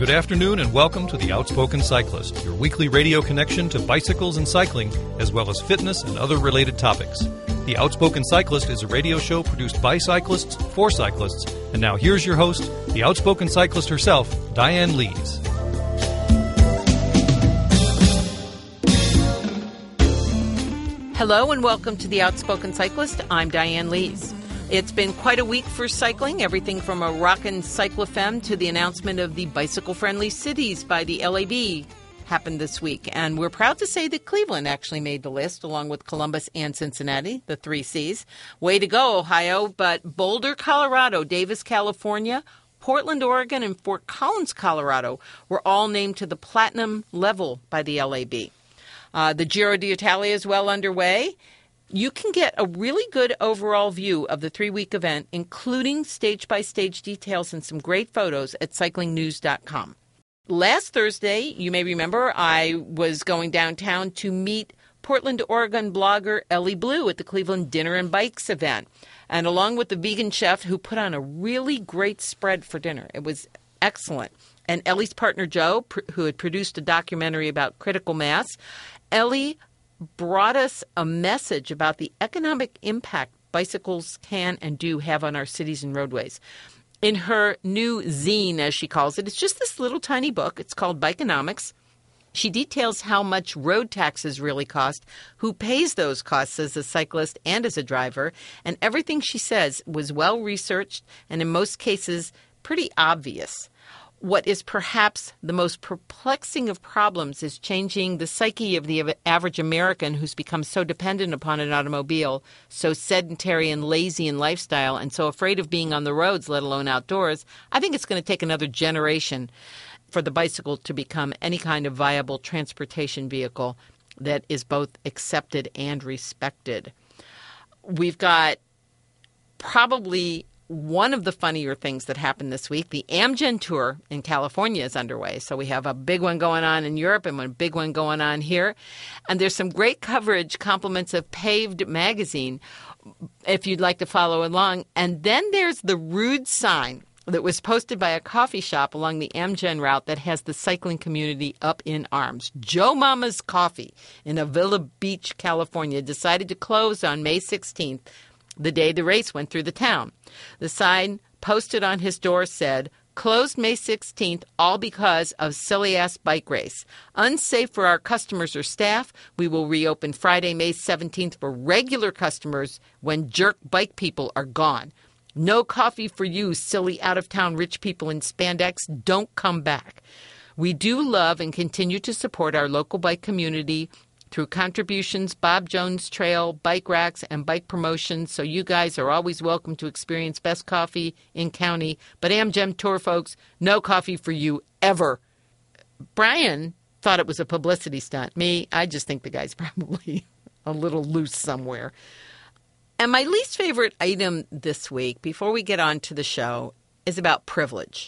Good afternoon and welcome to The Outspoken Cyclist, your weekly radio connection to bicycles and cycling, as well as fitness and other related topics. The Outspoken Cyclist is a radio show produced by cyclists for cyclists. And now here's your host, the outspoken cyclist herself, Diane Lees. Hello and welcome to The Outspoken Cyclist. I'm Diane Lees. It's been quite a week for cycling, everything from a rockin' Cyclo-Femme to the announcement of the bicycle-friendly cities by the LAB happened this week. And we're proud to say that Cleveland actually made the list, along with Columbus and Cincinnati, the three Cs. Way to go, Ohio. But Boulder, Colorado, Davis, California, Portland, Oregon, and Fort Collins, Colorado were all named to the platinum level by the LAB. The Giro d'Italia is well underway. You can get a really good overall view of the three-week event, including stage-by-stage details and some great photos at cyclingnews.com. Last Thursday, you may remember, I was going downtown to meet Portland, Oregon blogger Ellie Blue at the Cleveland Dinner and Bikes event, and along with the vegan chef who put on a really great spread for dinner. It was excellent. And Ellie's partner, Joe, who had produced a documentary about critical mass, Ellie brought us a message about the economic impact bicycles can and do have on our cities and roadways. In her new zine, as she calls it, it's just this little tiny book. It's called Bikeonomics. She details how much road taxes really cost, who pays those costs as a cyclist and as a driver, and everything she says was well researched and in most cases pretty obvious. What is perhaps the most perplexing of problems is changing the psyche of the average American who's become so dependent upon an automobile, so sedentary and lazy in lifestyle, and so afraid of being on the roads, let alone outdoors. I think it's going to take another generation for the bicycle to become any kind of viable transportation vehicle that is both accepted and respected. We've got probably one of the funnier things that happened this week. The Amgen Tour in California is underway. So we have a big one going on in Europe and a big one going on here. And there's some great coverage, compliments of Paved magazine, if you'd like to follow along. And then there's the rude sign that was posted by a coffee shop along the Amgen route that has the cycling community up in arms. Joe Mama's Coffee in Avila Beach, California, decided to close on May 16th, the day the race went through the town. The sign posted on his door said, "Closed May 16th, all because of silly-ass bike race. Unsafe for our customers or staff. We will reopen Friday, May 17th for regular customers when jerk bike people are gone. No coffee for you, silly out-of-town rich people in spandex. Don't come back." We do love and continue to support our local bike community through contributions, Bob Jones Trail, bike racks, and bike promotions. So you guys are always welcome to experience best coffee in county. But Amgen Tour folks, no coffee for you ever. Brian thought it was a publicity stunt. Me, I just think the guy's probably a little loose somewhere. And my least favorite item this week, before we get on to the show, is about privilege.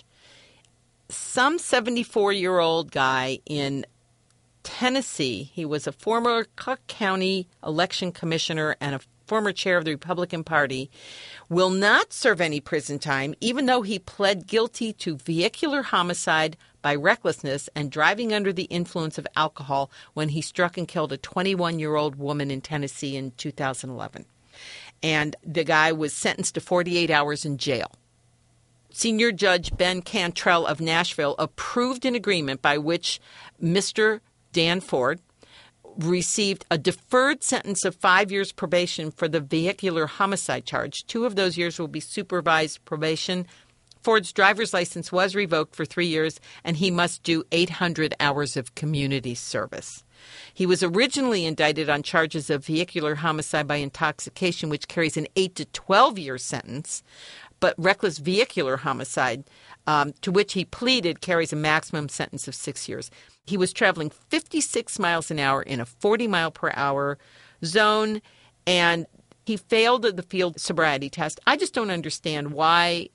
Some 74-year-old guy in Tennessee, he was a former Cook County election commissioner and a former chair of the Republican Party, will not serve any prison time, even though he pled guilty to vehicular homicide by recklessness and driving under the influence of alcohol when he struck and killed a 21-year-old woman in Tennessee in 2011. And the guy was sentenced to 48 hours in jail. Senior Judge Ben Cantrell of Nashville approved an agreement by which Mr. Dan Ford received a deferred sentence of 5 years probation for the vehicular homicide charge. 2 of those years will be supervised probation. Ford's driver's license was revoked for 3 years, and he must do 800 hours of community service. He was originally indicted on charges of vehicular homicide by intoxication, which carries an 8 to 12-year sentence, but reckless vehicular homicide, to which he pleaded, carries a maximum sentence of 6 years. He was traveling 56 miles an hour in a 40-mile-per-hour zone, and he failed the field sobriety test. I just don't understand why,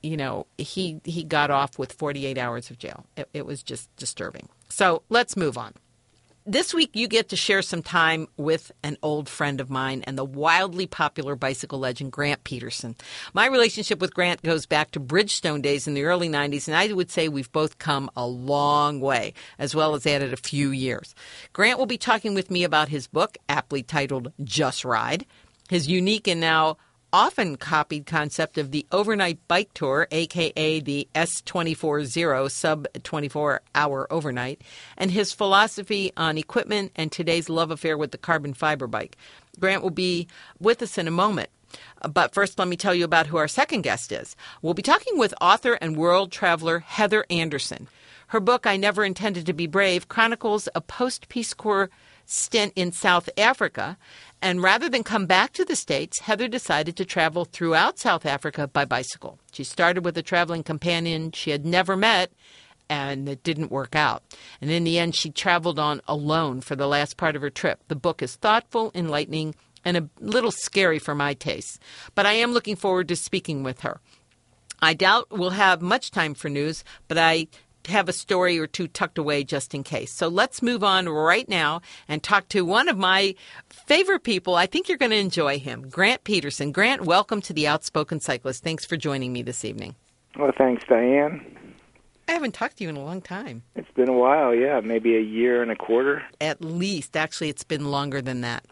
he got off with 48 hours of jail. It was just disturbing. So let's move on. This week, you get to share some time with an old friend of mine and the wildly popular bicycle legend, Grant Peterson. My relationship with Grant goes back to Bridgestone days in the early 90s, and I would say we've both come a long way, as well as added a few years. Grant will be talking with me about his book, aptly titled Just Ride, his unique and now often copied concept of the overnight bike tour, a.k.a. the S240 sub-24-hour overnight, and his philosophy on equipment and today's love affair with the carbon fiber bike. Grant will be with us in a moment. But first, let me tell you about who our second guest is. We'll be talking with author and world traveler Heather Anderson. Her book, I Never Intended to Be Brave, chronicles a post-Peace Corps stint in South Africa. And rather than come back to the States, Heather decided to travel throughout South Africa by bicycle. She started with a traveling companion she had never met, and it didn't work out. And in the end, she traveled on alone for the last part of her trip. The book is thoughtful, enlightening, and a little scary for my taste. But I am looking forward to speaking with her. I doubt we'll have much time for news, but I have a story or two tucked away just in case. So let's move on right now and talk to one of my favorite people. I think you're going to enjoy him, Grant Peterson. Grant, welcome to the Outspoken Cyclist. Thanks for joining me this evening. Well, thanks, Diane. I haven't talked to you in a long time. It's been a while, yeah, maybe a year and a quarter. At least. Actually, it's been longer than that.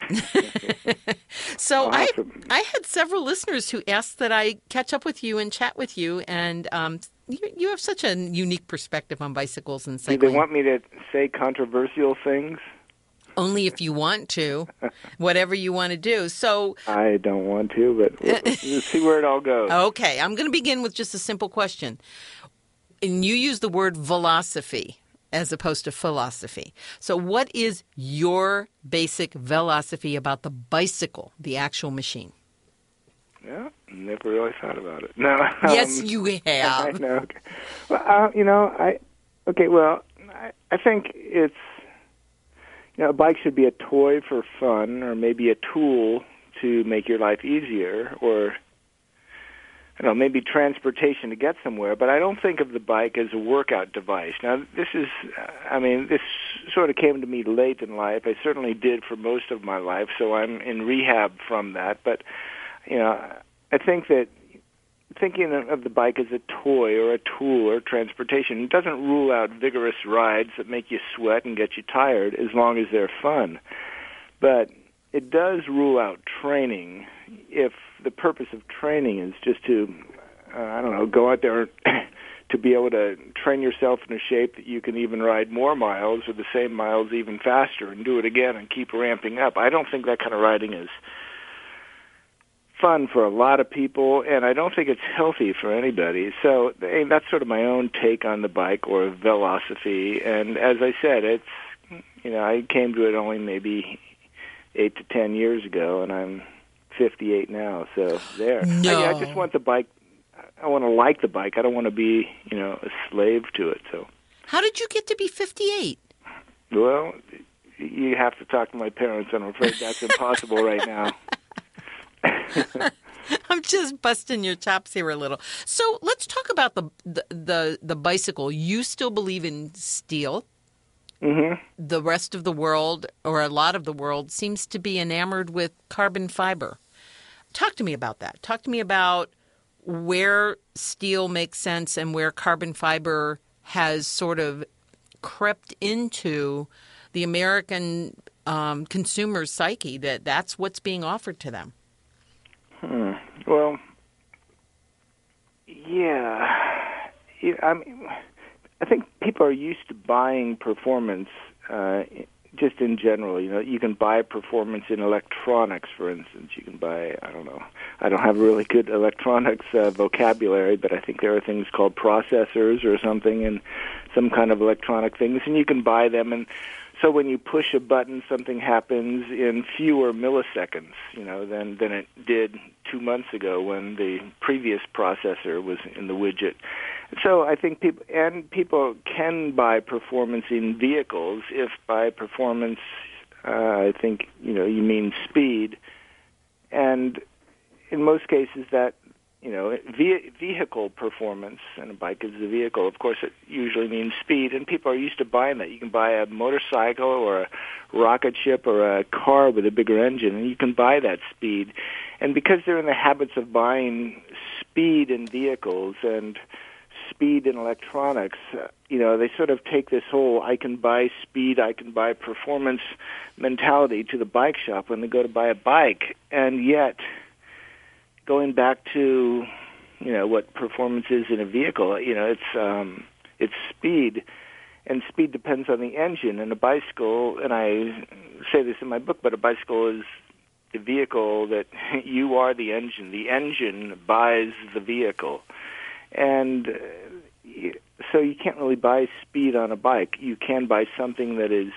So Awesome. I had several listeners who asked that I catch up with you and chat with you, and you have such a unique perspective on bicycles and cycling. Do they want me to say controversial things? Only if you want to, whatever you want to do. So I don't want to, but we'll see where it all goes. Okay, I'm going to begin with just a simple question. And you use the word velocity as opposed to philosophy. So what is your basic velocity about the bicycle, the actual machine? Yeah, never really thought about it. No. Yes, you have. I know. Well, I think it's, a bike should be a toy for fun, or maybe a tool to make your life easier, or maybe transportation to get somewhere, but I don't think of the bike as a workout device. Now, this sort of came to me late in life. I certainly did for most of my life, so I'm in rehab from that. But, I think that thinking of the bike as a toy or a tool or transportation doesn't rule out vigorous rides that make you sweat and get you tired as long as they're fun. But it does rule out training if the purpose of training is just to, go out there to be able to train yourself in a shape that you can even ride more miles or the same miles even faster and do it again and keep ramping up. I don't think that kind of riding is fun for a lot of people, and I don't think it's healthy for anybody. So that's sort of my own take on the bike or velocity. And as I said, it's, I came to it only maybe 8 to 10 years ago, and I'm 58 now, so there. No. I just want the bike. I want to like the bike. I don't want to be, a slave to it. So, How did you get to be 58? Well, you have to talk to my parents. I'm afraid that's impossible right now. I'm just busting your chops here a little. So let's talk about the bicycle. You still believe in steel. Mm-hmm. The rest of the world, or a lot of the world, seems to be enamored with carbon fiber. Talk to me about that. Talk to me about where steel makes sense and where carbon fiber has sort of crept into the American consumer's psyche, that's what's being offered to them. Well, yeah. I think people are used to buying performance just in general. You can buy performance in electronics, for instance. You can buy, I don't have really good electronics vocabulary, but I think there are things called processors or something and some kind of electronic things, and you can buy them. And so when you push a button, something happens in fewer milliseconds, than it did 2 months ago when the previous processor was in the widget. So I think people can buy performance in vehicles. If by performance, I think you mean speed, and in most cases that vehicle performance, and a bike is the vehicle. Of course, it usually means speed, and people are used to buying that. You can buy a motorcycle or a rocket ship or a car with a bigger engine, and you can buy that speed. And because they're in the habits of buying speed in vehicles and speed in electronics, they sort of take this whole I can buy speed, I can buy performance mentality to the bike shop when they go to buy a bike. And yet, going back to, what performance is in a vehicle, it's speed, and speed depends on the engine. And a bicycle, and I say this in my book, but a bicycle is the vehicle that you are the engine. The engine buys the vehicle. And so you can't really buy speed on a bike. You can buy something that is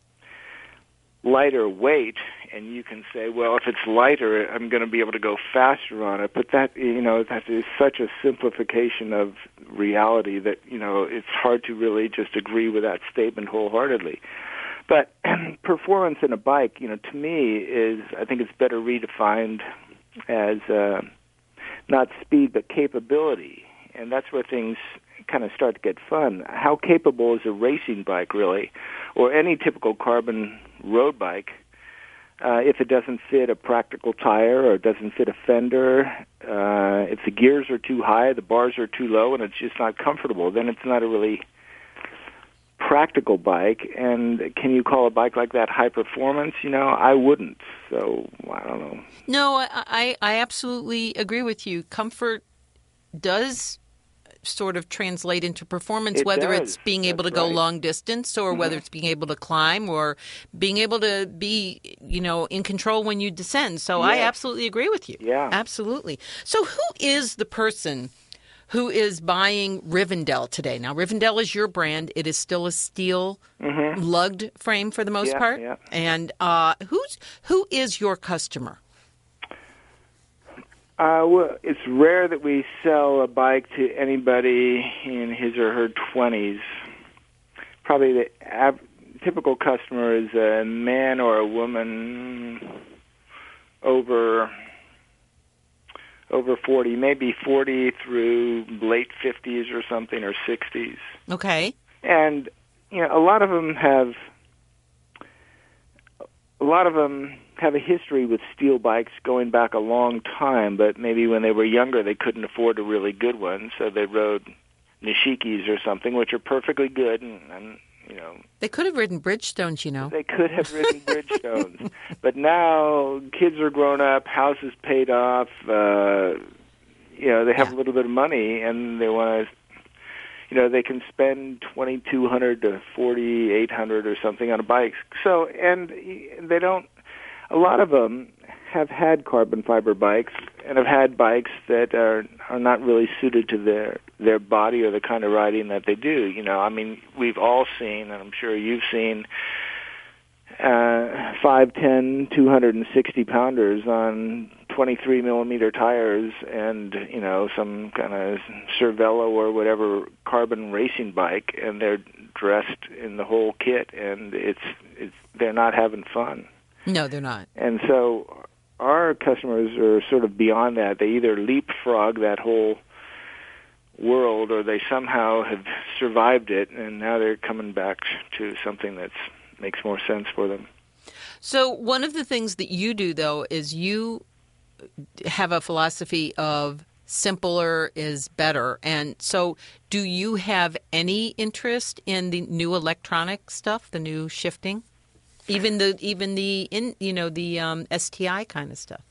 lighter weight, and you can say, well, if it's lighter, I'm going to be able to go faster on it. But that is such a simplification of reality that, it's hard to really just agree with that statement wholeheartedly. But performance in a bike, to me I think it's better redefined as not speed but capability. And that's where things kind of start to get fun. How capable is a racing bike, really, or any typical carbon road bike, if it doesn't fit a practical tire or it doesn't fit a fender, if the gears are too high, the bars are too low, and it's just not comfortable, then it's not a really practical bike. And can you call a bike like that high performance? I wouldn't. So, I don't know. No, I absolutely agree with you. Comfort does sort of translate into performance, whether it's being able to go long distance or whether it's being able to climb or being able to be, in control when you descend. So I absolutely agree with you. Yeah. Absolutely. So who is the person who is buying Rivendell today? Now, Rivendell is your brand. It is still a steel lugged frame for the most part. Yeah. And who is your customer? Well, it's rare that we sell a bike to anybody in his or her 20s. Probably the typical customer is a man or a woman over 40, maybe 40 through late 50s or something, or 60s. Okay. And, a lot of them have a history with steel bikes going back a long time, but maybe when they were younger they couldn't afford a really good one, so they rode Nishikis or something, which are perfectly good, and they could have ridden Bridgestones, They could have ridden Bridgestones. But now kids are grown up, houses paid off, they have a little bit of money, and they want to, they can spend $2,200 to $4,800 or something on a bike. So, and they don't. A lot of them have had carbon fiber bikes and have had bikes that are not really suited to their body or the kind of riding that they do. We've all seen, and I'm sure you've seen, 5, 10, 260 pounders on 23 millimeter tires and, some kind of Cervelo or whatever carbon racing bike, and they're dressed in the whole kit, and they're not having fun. No, they're not. And so our customers are sort of beyond that. They either leapfrog that whole world or they somehow have survived it, and now they're coming back to something that makes more sense for them. So one of the things that you do, though, is you have a philosophy of simpler is better. And so do you have any interest in the new electronic stuff, the new shifting? Even the STI kind of stuff.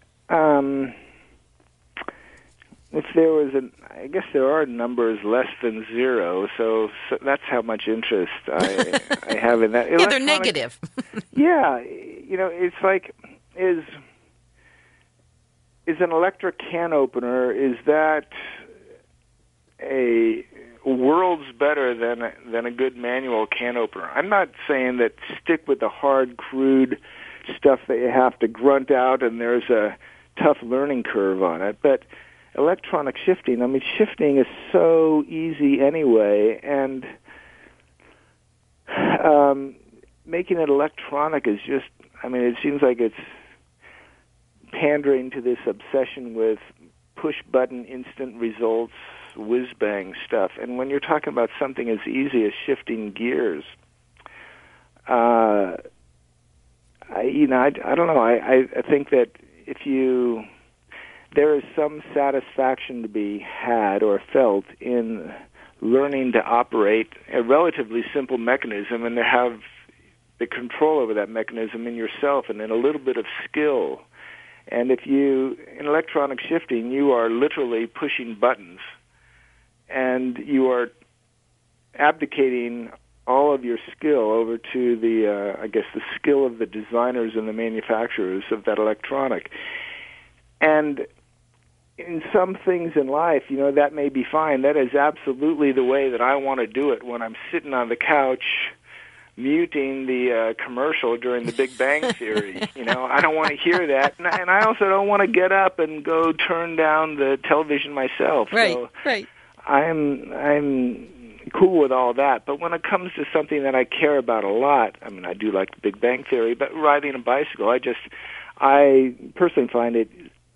If there was I guess there are numbers less than zero, so that's how much interest I have in that. Yeah, they're negative. Yeah, it's like is an electric can opener, is that a worlds better than a good manual can opener? I'm not saying that stick with the hard, crude stuff that you have to grunt out and there's a tough learning curve on it, but electronic shifting, shifting is so easy anyway, and making it electronic is just, it seems like it's pandering to this obsession with push-button, instant results, whiz-bang stuff. And when you're talking about something as easy as shifting gears, I don't know. I think that there is some satisfaction to be had or felt in learning to operate a relatively simple mechanism and to have the control over that mechanism in yourself and then a little bit of skill. And in electronic shifting, you are literally pushing buttons and you are abdicating all of your skill over to the skill of the designers and the manufacturers of that electronic. And in some things in life, that may be fine. That is absolutely the way that I want to do it when I'm sitting on the couch muting the commercial during the Big Bang Theory. I don't want to hear that. And I also don't want to get up and go turn down the television myself. Right, so right. I'm cool with all that. But when it comes to something that I care about a lot, I do like the Big Bang Theory, but riding a bicycle, I personally find it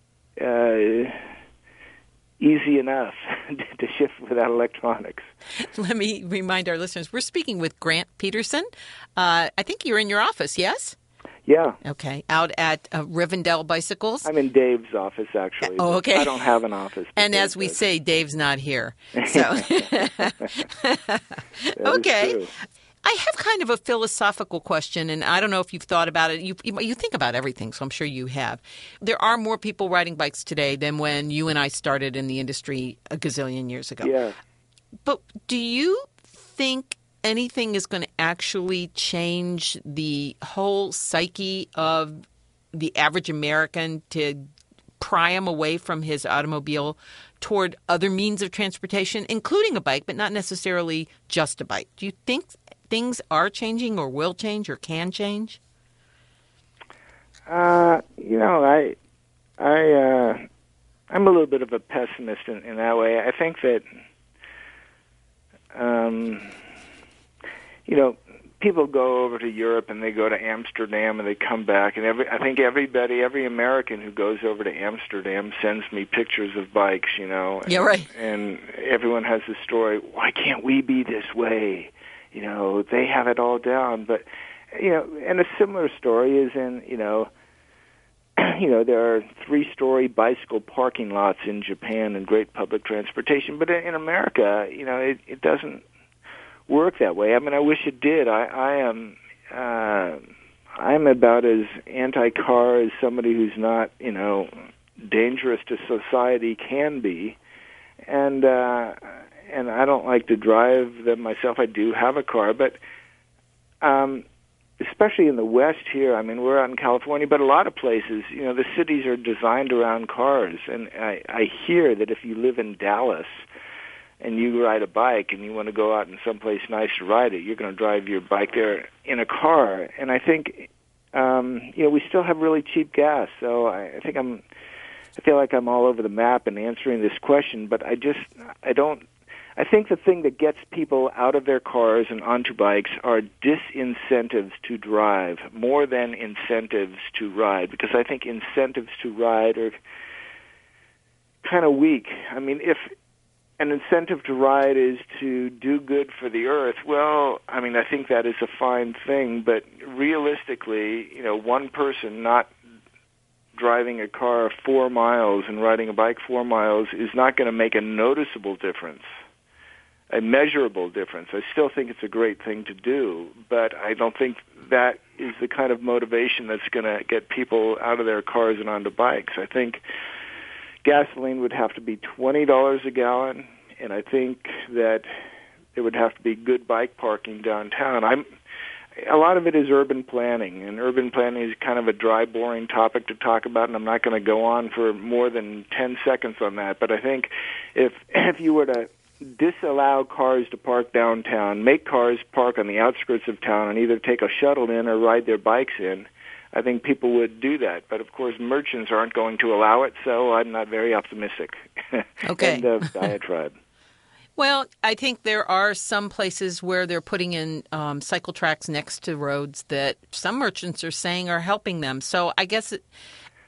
easy enough to shift without electronics. Let me remind our listeners, we're speaking with Grant Peterson. I think you're in your office, yes? Yeah. Okay. Out at Rivendell Bicycles? I'm in Dave's office, actually. Oh, okay. I don't have an office. And as we say, Dave's not here. So, okay. I have kind of a philosophical question, and I don't know if you've thought about it. You think about everything, so I'm sure you have. There are more people riding bikes today than when you and I started in the industry a gazillion years ago. Yeah. But do you think anything is going to actually change the whole psyche of the average American to pry him away from his automobile toward other means of transportation, including a bike, but not necessarily just a bike? Do you think things are changing or will change or can change? I'm a little bit of a pessimist in that way. I think that, people go over to Europe and they go to Amsterdam and they come back, and every American who goes over to Amsterdam sends me pictures of bikes, Yeah, right. And everyone has this story, why can't we be this way? They have it all down. But, and a similar story is in, there are 3-story bicycle parking lots in Japan and great public transportation. But in America, it doesn't work that way. I wish it did. I'm about as anti-car as somebody who's not, dangerous to society can be. And I don't like to drive them myself. I do have a car, but especially in the West here, we're out in California, but a lot of places, the cities are designed around cars. And I hear that if you live in Dallas and you ride a bike and you want to go out in someplace nice to ride it, you're going to drive your bike there in a car. And I think, we still have really cheap gas. So I feel like I'm all over the map in answering this question, but I think the thing that gets people out of their cars and onto bikes are disincentives to drive more than incentives to ride, because I think incentives to ride are kind of weak. If an incentive to ride is to do good for the earth, well, I think that is a fine thing, but realistically, one person not driving a car 4 miles and riding a bike 4 miles is not going to make a noticeable difference, a measurable difference. I still think it's a great thing to do, but I don't think that is the kind of motivation that's going to get people out of their cars and onto bikes. I think gasoline would have to be $20 a gallon, and I think that there would have to be good bike parking downtown. A lot of it is urban planning, and urban planning is kind of a dry, boring topic to talk about, and I'm not going to go on for more than 10 seconds on that. But I think if you were to disallow cars to park downtown, make cars park on the outskirts of town and either take a shuttle in or ride their bikes in, I think people would do that. But, of course, merchants aren't going to allow it, so I'm not very optimistic. Okay. End of diatribe. Well, I think there are some places where they're putting in cycle tracks next to roads that some merchants are saying are helping them. So I guess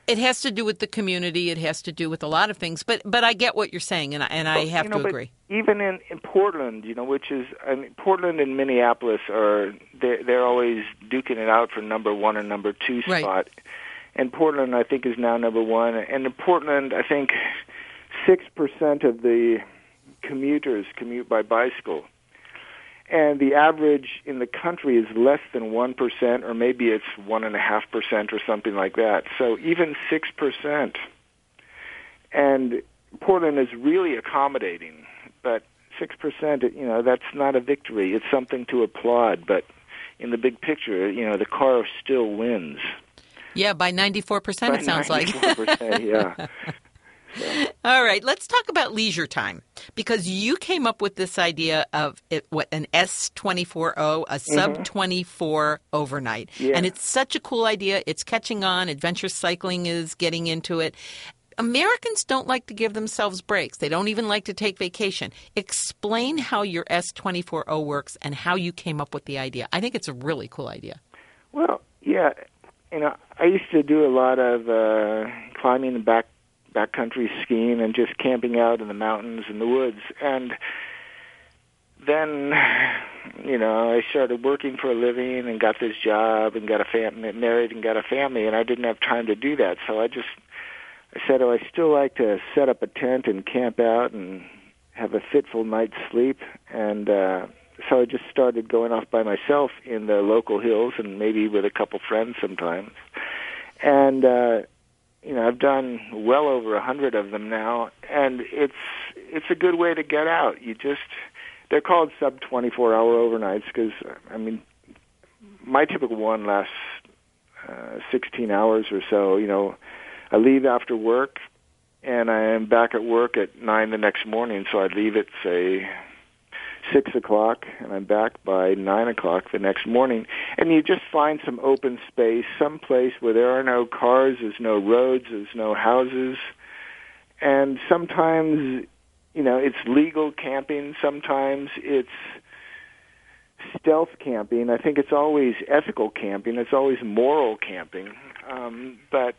It has to do with the community. It has to do with a lot of things. But I get what you're saying, and I have to agree. Even in Portland, which is Portland and Minneapolis they're always duking it out for number 1 and number 2 spot. Right. And Portland, I think, is now number 1. And in Portland, I think 6% of the commuters commute by bicycle. And the average in the country is less than 1%, or maybe it's 1.5% or something like that. So even 6%. And Portland is really accommodating, but 6%, that's not a victory. It's something to applaud, but in the big picture, the car still wins. Yeah, by 94%, it sounds like. 94%, yeah. All right, let's talk about leisure time, because you came up with this idea of an S24O, a sub-24 overnight. Yeah. And it's such a cool idea. It's catching on. Adventure cycling is getting into it. Americans don't like to give themselves breaks. They don't even like to take vacation. Explain how your S24O works and how you came up with the idea. I think it's a really cool idea. Well, yeah. I used to do a lot of climbing the backcountry skiing and just camping out in the mountains and the woods. And then, I started working for a living and got this job and got married and got a family, and I didn't have time to do that. So I said, I still like to set up a tent and camp out and have a fitful night's sleep. And so I just started going off by myself in the local hills and maybe with a couple friends sometimes. And I've done well over 100 of them now, and it's a good way to get out. They're called sub-24-hour overnights because, my typical one lasts 16 hours or so. I leave after work, and I am back at work at 9 the next morning, so I leave at, say, 6 o'clock, and I'm back by 9 o'clock the next morning. And you just find some open space, some place where there are no cars, there's no roads, there's no houses. And sometimes, it's legal camping. Sometimes it's stealth camping. I think it's always ethical camping. It's always moral camping. But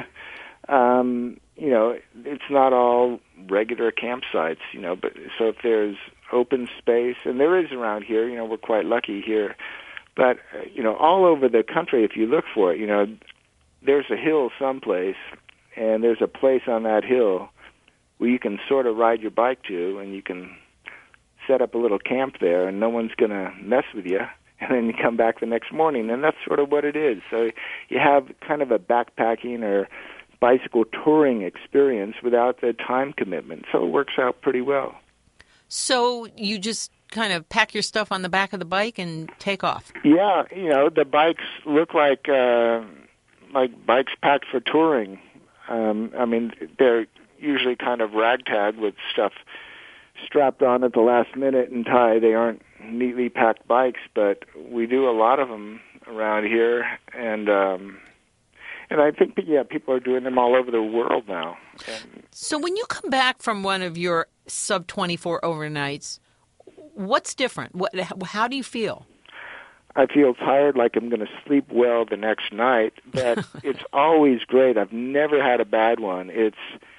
it's not all regular campsites, But so if there's open space, and there is around here, we're quite lucky here. But, all over the country, if you look for it, there's a hill someplace, and there's a place on that hill where you can sort of ride your bike to, and you can set up a little camp there, and no one's going to mess with you. And then you come back the next morning, and that's sort of what it is. So you have kind of a backpacking or bicycle touring experience without the time commitment. So it works out pretty well. So you just kind of pack your stuff on the back of the bike and take off. Yeah, the bikes look like bikes packed for touring. They're usually kind of ragtag with stuff strapped on at the last minute and tied. They aren't neatly packed bikes, but we do a lot of them around here, and I think, people are doing them all over the world now. So when you come back from one of your sub-24 overnights, what's different? How do you feel? I feel tired, like I'm going to sleep well the next night, but it's always great. I've never had a bad one. It's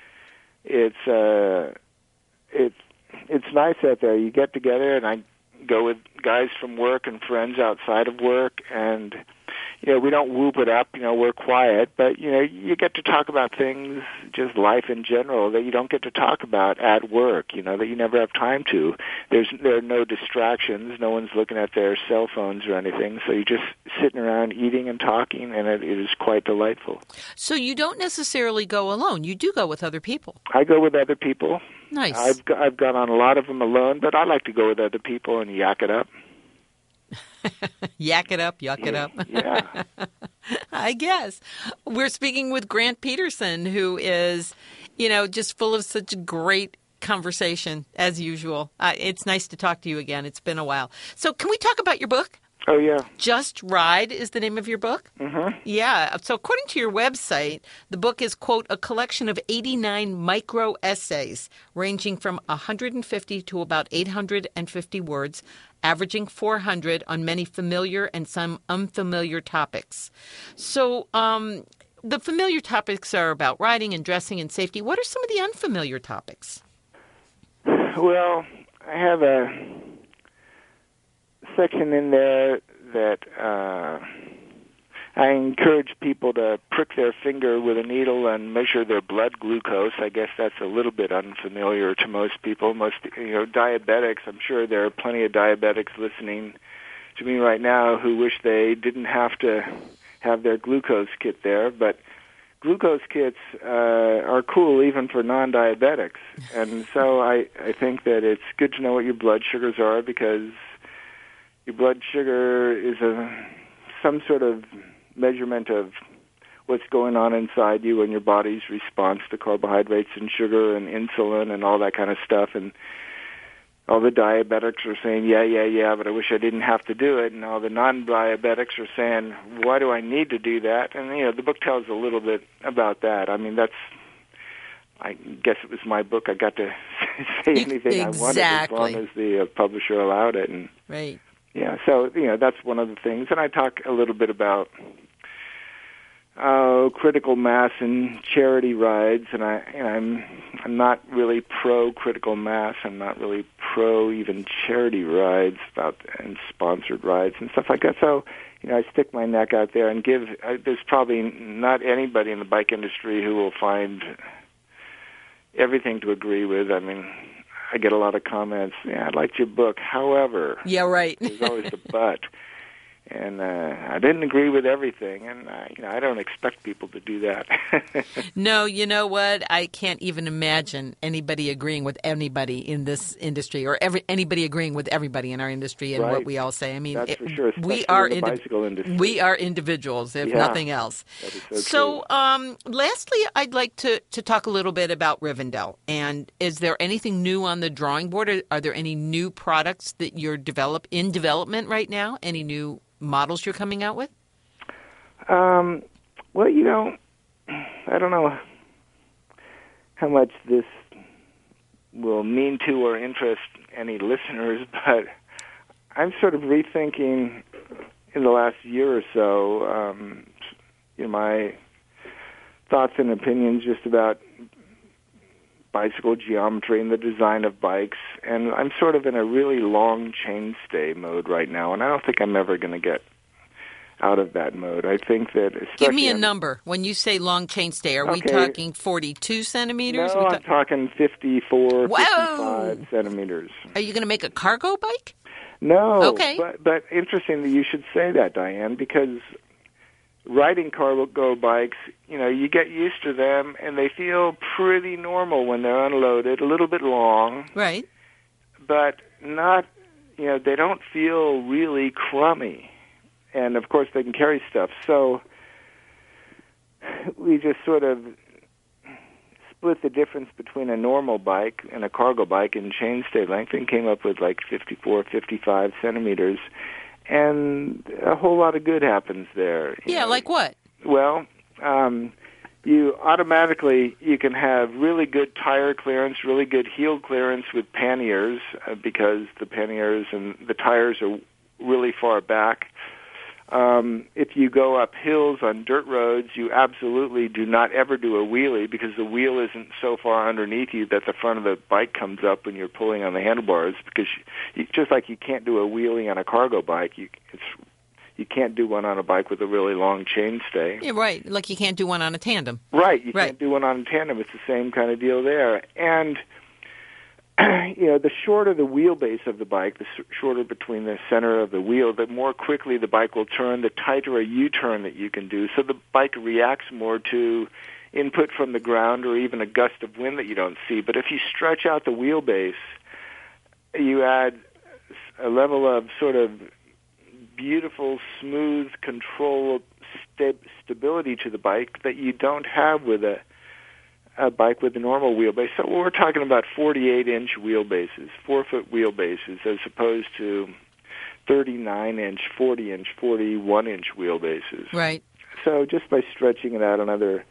nice out there. You get together, and I go with guys from work and friends outside of work, and we don't whoop it up, we're quiet, but, you get to talk about things, just life in general, that you don't get to talk about at work, that you never have time to. There are no distractions. No one's looking at their cell phones or anything, so you're just sitting around eating and talking, and it is quite delightful. So you don't necessarily go alone. You do go with other people. I go with other people. Nice. I've gone on a lot of them alone, but I like to go with other people and yak it up. Yak it up, yuck it up. Yeah. I guess. We're speaking with Grant Peterson, who is, just full of such great conversation, as usual. It's nice to talk to you again. It's been a while. So can we talk about your book? Oh, yeah. Just Ride is the name of your book? Mm-hmm. Yeah. So according to your website, the book is, quote, a collection of 89 micro-essays ranging from 150 to about 850 words, averaging 400 on many familiar and some unfamiliar topics. So the familiar topics are about riding and dressing and safety. What are some of the unfamiliar topics? Well, I have a section in there that I encourage people to prick their finger with a needle and measure their blood glucose. I guess that's a little bit unfamiliar to most people. Most, diabetics, I'm sure there are plenty of diabetics listening to me right now who wish they didn't have to have their glucose kit there, but glucose kits are cool even for non-diabetics. And so I think that it's good to know what your blood sugars are, because your blood sugar is some sort of measurement of what's going on inside you and your body's response to carbohydrates and sugar and insulin and all that kind of stuff. And all the diabetics are saying, yeah, but I wish I didn't have to do it. And all the non-diabetics are saying, why do I need to do that? And, the book tells a little bit about that. I mean, I guess it was my book. I got to say anything I wanted as long as the publisher allowed it. And, right. Yeah, so, that's one of the things. And I talk a little bit about critical mass and charity rides, and I'm not really pro critical mass. I'm not really pro even charity rides and sponsored rides and stuff like that. So, I stick my neck out there and give. There's probably not anybody in the bike industry who will find everything to agree with. I mean, I get a lot of comments. Yeah, I liked your book. However, yeah, right. There's always the but. And I didn't agree with everything, and I don't expect people to do that. No, you know what? I can't even imagine anybody agreeing with anybody in this industry, or anybody agreeing with everybody in our industry and what we all say. I mean, that's for sure. We are in the bicycle industry. We are individuals, if nothing else. That is so true. Lastly, I'd like to talk a little bit about Rivendell. And is there anything new on the drawing board? Are there any new products that you're in development right now? Any new models you're coming out with? Well, I don't know how much this will mean to or interest any listeners, but I'm sort of rethinking in the last year or so, my thoughts and opinions just about bicycle geometry and the design of bikes, and I'm sort of in a really long chainstay mode right now, and I don't think I'm ever going to get out of that mode. I think that... Give me a number. When you say long chainstay, are we talking 42 centimeters? No, I'm talking 54, 55 centimeters. Are you going to make a cargo bike? No. Okay. But interesting that you should say that, Diane, because riding cargo bikes, you get used to them, and they feel pretty normal when they're unloaded, a little bit long. Right. But not, they don't feel really crummy. And, of course, they can carry stuff. So we just sort of split the difference between a normal bike and a cargo bike in chainstay length and came up with like 54, 55 centimeters. And a whole lot of good happens there. Yeah, like what? Well, you can have really good tire clearance, really good heel clearance with panniers because the panniers and the tires are really far back. If you go up hills on dirt roads, you absolutely do not ever do a wheelie because the wheel isn't so far underneath you that the front of the bike comes up when you're pulling on the handlebars, because just like you can't do a wheelie on a cargo bike, you can't do one on a bike with a really long chainstay. Yeah, right. Like you can't do one on a tandem. Right. You can't do one on a tandem. It's the same kind of deal there. And the shorter the wheelbase of the bike, the shorter between the center of the wheel, the more quickly the bike will turn, the tighter a U-turn that you can do. So the bike reacts more to input from the ground or even a gust of wind that you don't see. But if you stretch out the wheelbase, you add a level of sort of beautiful, smooth control, stability to the bike that you don't have with a bike with a normal wheelbase. So we're talking about 48-inch wheelbases, 4-foot wheelbases, as opposed to 39-inch, 40-inch, 41-inch wheelbases. Right. So just by stretching it out another,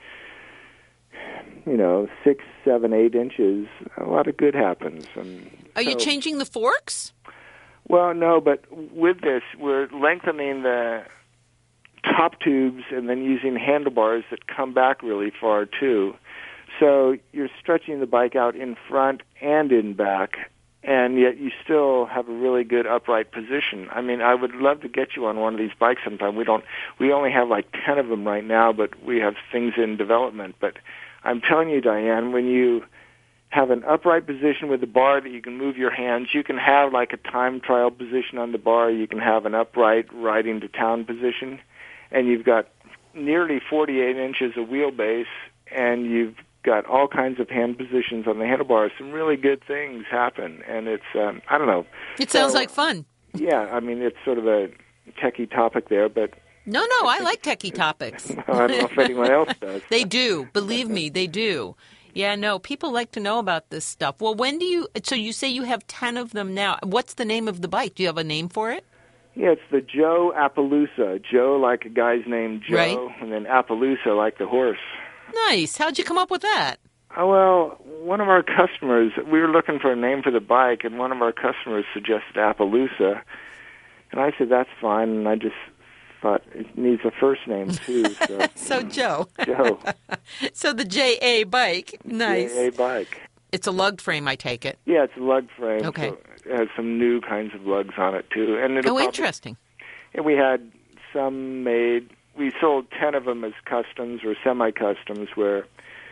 6, 7, 8 inches, a lot of good happens. Are you changing the forks? Well, no, but with this, we're lengthening the top tubes and then using handlebars that come back really far too. So you're stretching the bike out in front and in back, and yet you still have a really good upright position. I mean, I would love to get you on one of these bikes sometime. We only have like 10 of them right now, but we have things in development. But I'm telling you, Diane, when you have an upright position with the bar that you can move your hands, you can have like a time trial position on the bar, you can have an upright riding to town position, and you've got nearly 48 inches of wheelbase, and you've got all kinds of hand positions on the handlebars. Some really good things happen, and it's, I don't know. It sounds like fun. Yeah, I mean, it's sort of a techie topic there, but... No, I like techie topics. I don't know if anyone else does. They do. Believe me, they do. Yeah, no, people like to know about this stuff. Well, so you say you have 10 of them now. What's the name of the bike? Do you have a name for it? Yeah, it's the Joe Appaloosa. Joe like a guy's name Joe, right. And then Appaloosa like the horse. Nice. How'd you come up with that? Well, one of our customers, we were looking for a name for the bike, and one of our customers suggested Appaloosa. And I said, that's fine, and I just thought it needs a first name, too. So Joe. Joe. So the J.A. bike. Nice. J.A. bike. It's a lug frame, I take it. Yeah, it's a lug frame. Okay. So it has some new kinds of lugs on it, too. And interesting. And we had some made... We sold 10 of them as customs or semi-customs, where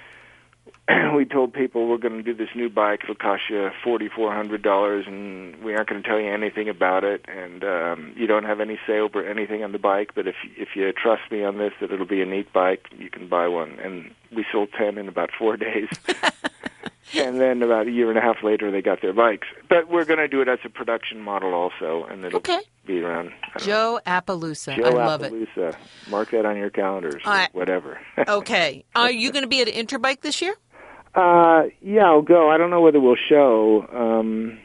we told people we're going to do this new bike. It'll cost you $4,400, and we aren't going to tell you anything about it, and you don't have any say over anything on the bike. But if you trust me on this, that it'll be a neat bike, you can buy one. And we sold 10 in about 4 days. And then about a year and a half later, they got their bikes. But we're going to do it as a production model also, and it'll be around. Joe Appaloosa. Joe I love Appaloosa. It. Mark that on your calendars, whatever. Okay. Are you going to be at Interbike this year? Yeah, I'll go. I don't know whether we'll show.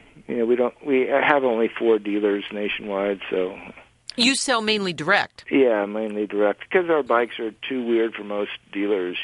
We have only 4 dealers nationwide, so... You sell mainly direct? Yeah, mainly direct, because our bikes are too weird for most dealers.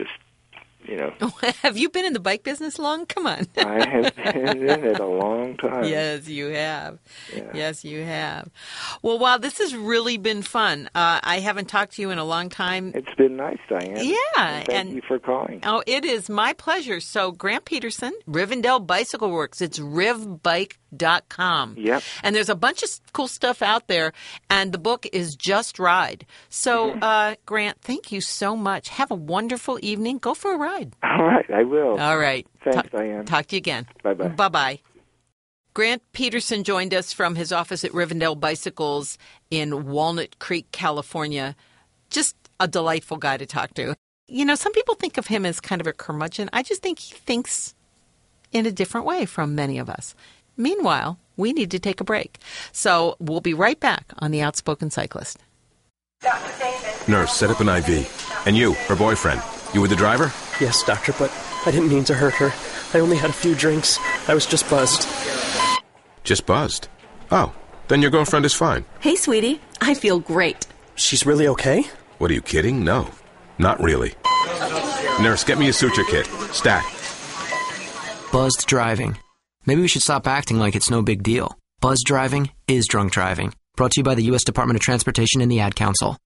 Have you been in the bike business long? Come on. I have been in it a long time. Yes, you have. Yeah. Yes, you have. Well, wow, this has really been fun. I haven't talked to you in a long time. It's been nice, Diane. Yeah. Thank you for calling. Oh, it is my pleasure. So, Grant Peterson, Rivendell Bicycle Works. It's rivbike.com. Yep. And there's a bunch of cool stuff out there, and the book is Just Ride. So, Grant, thank you so much. Have a wonderful evening. Go for a ride. All right, I will. All right. Thanks, Diane. Talk to you again. Bye-bye. Bye-bye. Grant Peterson joined us from his office at Rivendell Bicycles in Walnut Creek, California. Just a delightful guy to talk to. Some people think of him as kind of a curmudgeon. I just think he thinks in a different way from many of us. Meanwhile, we need to take a break. So we'll be right back on The Outspoken Cyclist. Nurse, set up an IV. And you, her boyfriend. You were the driver? Yes, doctor, but I didn't mean to hurt her. I only had a few drinks. I was just buzzed. Just buzzed? Oh, then your girlfriend is fine. Hey, sweetie. I feel great. She's really okay? What, are you kidding? No, not really. Nurse, get me a suture kit. Stat. Buzzed driving. Maybe we should stop acting like it's no big deal. Buzzed driving is drunk driving. Brought to you by the U.S. Department of Transportation and the Ad Council.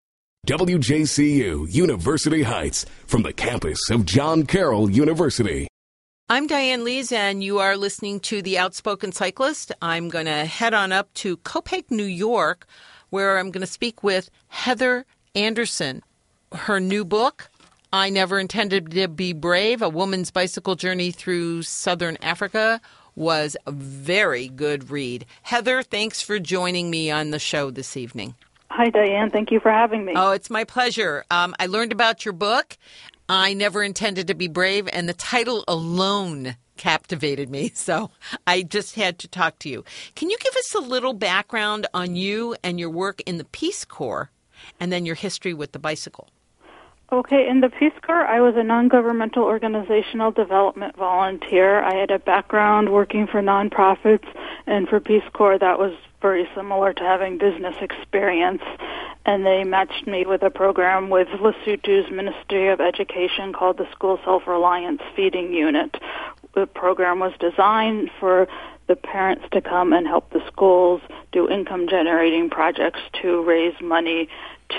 WJCU University Heights, from the campus of John Carroll University. I'm Diane Lees, and you are listening to The Outspoken Cyclist. I'm going to head on up to Copiague, New York, where I'm going to speak with Heather Anderson. Her new book, I Never Intended to Be Brave, A Woman's Bicycle Journey Through Southern Africa, was a very good read. Heather, thanks for joining me on the show this evening. Hi, Diane. Thank you for having me. Oh, it's my pleasure. I learned about your book, I Never Intended to Be Brave, and the title alone captivated me, so I just had to talk to you. Can you give us a little background on you and your work in the Peace Corps, and then your history with the bicycle? Okay, in the Peace Corps, I was a non-governmental organizational development volunteer. I had a background working for nonprofits, and for Peace Corps, that was very similar to having business experience. And they matched me with a program with Lesotho's Ministry of Education called the School Self-Reliance Feeding Unit. The program was designed for the parents to come and help the schools do income-generating projects to raise money